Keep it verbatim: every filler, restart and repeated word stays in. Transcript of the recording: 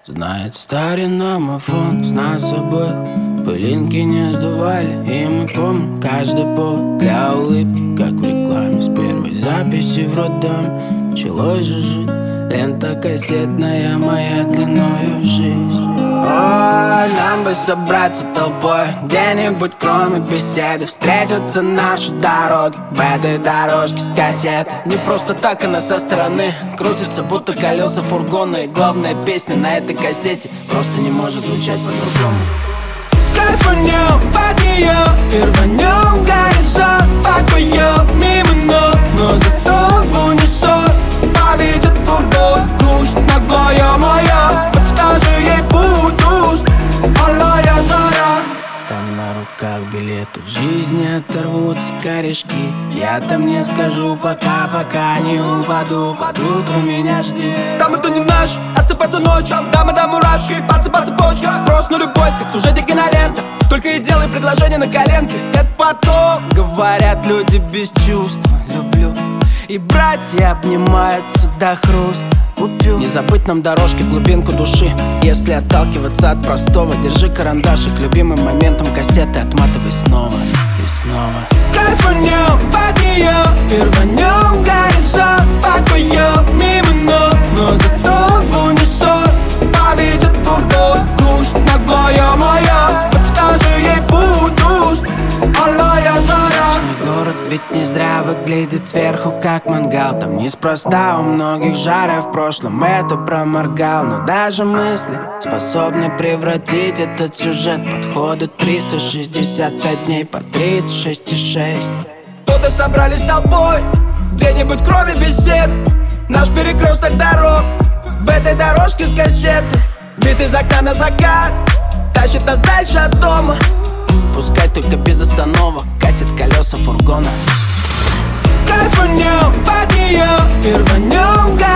Знает старина мафон, с нас обоих пылинки не сдували. И мы помним каждый повод для улыбки, как в рекламе с первой записи в роддоме. Началось же жить, лента кассетная моя длиною в жизнь. Ой, нам бы собраться толпой где-нибудь, кроме беседы. Встретятся наши дороги в этой дорожке с кассеты. Не просто так она со стороны крутится, будто колеса фургона. И главная песня на этой кассете просто не может звучать по-другому. Кайфанем под нее и рванем горизонт, покоем мимо ног, но зато в унисон поведет фургон. Грусть наглая моя, подскажи ей путь уст, алая заря. Там на руках билеты в жизни оторвутся корешки. Я там не скажу пока, пока не упаду. Под утро меня жди. Там это не наш, отсыпаться ночью. Там это мурашки, пацы по цепочкам. Спрос на любовь, как в сюжете кинолента. Только и делай предложение на коленке. Это потом, говорят люди без чувства. Люблю. И братья обнимаются до хруста. Купю. Не забыть нам дорожки, глубинку души. Если отталкиваться от простого, держи карандашик любимым моментом кассеты, отматывай снова и снова. Кайфанем под нее и рванем горизонт, покоем мимо ног, но зато в унисон поведет фургон. Грусть наглая моя, подскажи ей путь уст, алая заря. Город ведь не зря выглядит сверху как мангал. Там неспроста у многих жара в прошлом это проморгал. Но даже мысли способны превратить этот сюжет. Подходит триста шестьдесят пять дней по тридцать шесть и шесть. Кто-то собрались толпой где-нибудь, кроме бесед. Наш перекресток дорог в этой дорожке с кассеты. Вид из окна на закат тащит нас дальше от дома. Пускай только без остановок катит колеса фургона. Кайфанем под нее и рванем.